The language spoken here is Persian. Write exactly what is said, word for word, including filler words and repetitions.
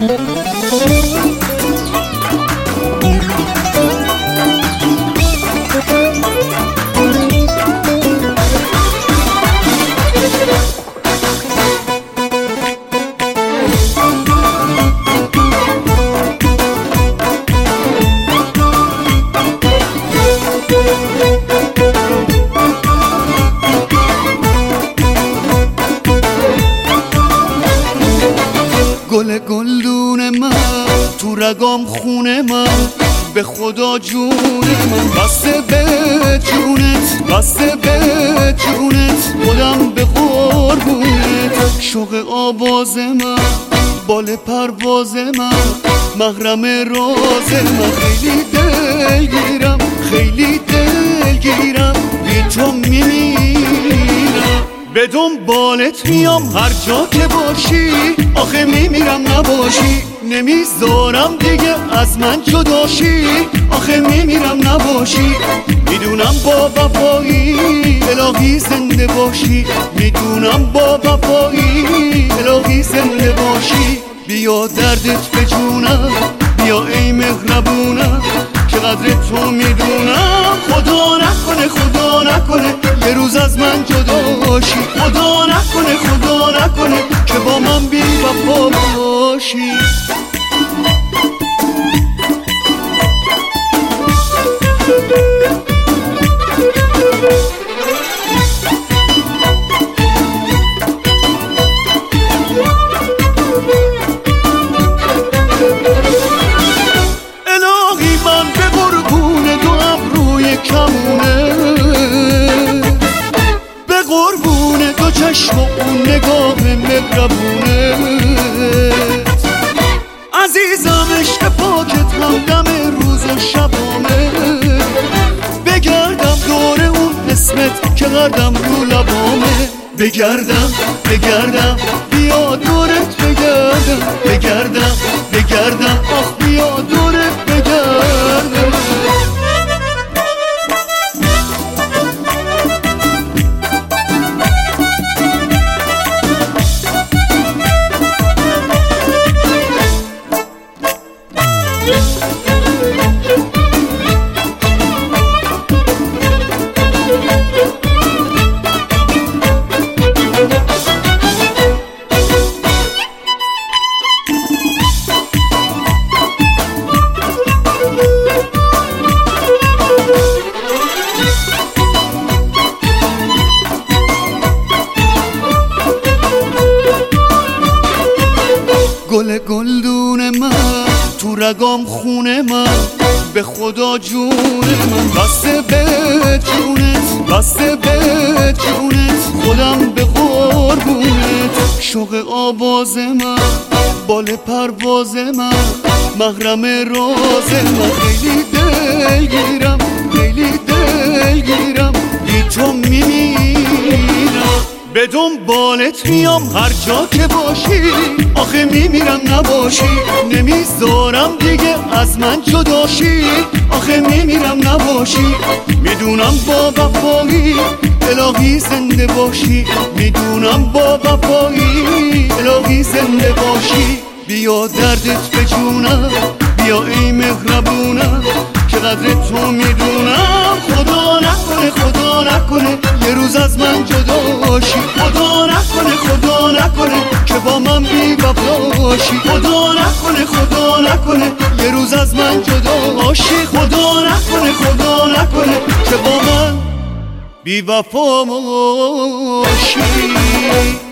گل گلدون من تو رگام خونه من، به خدا جون من بسته به جونت، بسته به جونت، خودم به قربونت. شوق آواز من، بال پرواز من، محرم راز من، خیلی دلگیرم، خیلی دلگیرم، بی تو میمیرم. به دنبالت میام هر جا که باشی، آخه میمیرم نباشی، نمیذارم دیگه از من جداشی، آخه میمیرم نباشی. میدونم با وفایی الهی زنده باشی، میدونم با وفایی الهی زنده باشی. بیا دردت به جونم، بیا ای مهربونم، که قدر تو میدونم. خدا نکنه خدا نکنه یه روز از من جدا باشی، خدا نکنه خدا نکنه که با من بی وفا باشی. الهی من به قربون دو ابروی کمونه، به قربون دو چشم و اون نگاه مهربونه. عزیزم عشق پاکت همدم روز و شبامه، بگردم دور اون اسمت که قدم رو لبامه. بگردم بگردم بیا دورت بگردم، بگردم بگردم آخ بیا دورت بگردم. گل گلدون من تو رگام خونه من، به خدا جون من بسته به جونت، بسته به جونت، خودم به قربونت. شوق آواز من، بال پرواز من، محرم راز من، خیلی دلگیرم، خیلی دلگیرم، بی تو میمیرم. به دنبالت میام هر جا که باشی، آخه میمیرم نباشی، نمیذارم دیگه از من جداشی، آخه میمیرم نباشی. میدونم با وفایی الهی زنده باشی، میدونم با وفایی الهی زنده باشی. بیا دردت به جونم، بیا ای مهربونم، که قدر تو میدونم. خدا نکنه خدا نکنه یه روز از من جدا باشی، خدا نکنه خدا نکنه که با من بی وفا باشی، خدا نکنه خدا نکنه یه روز از من جدا باشی، خدا نکنه خدا نکنه که با من بی وفا باشی.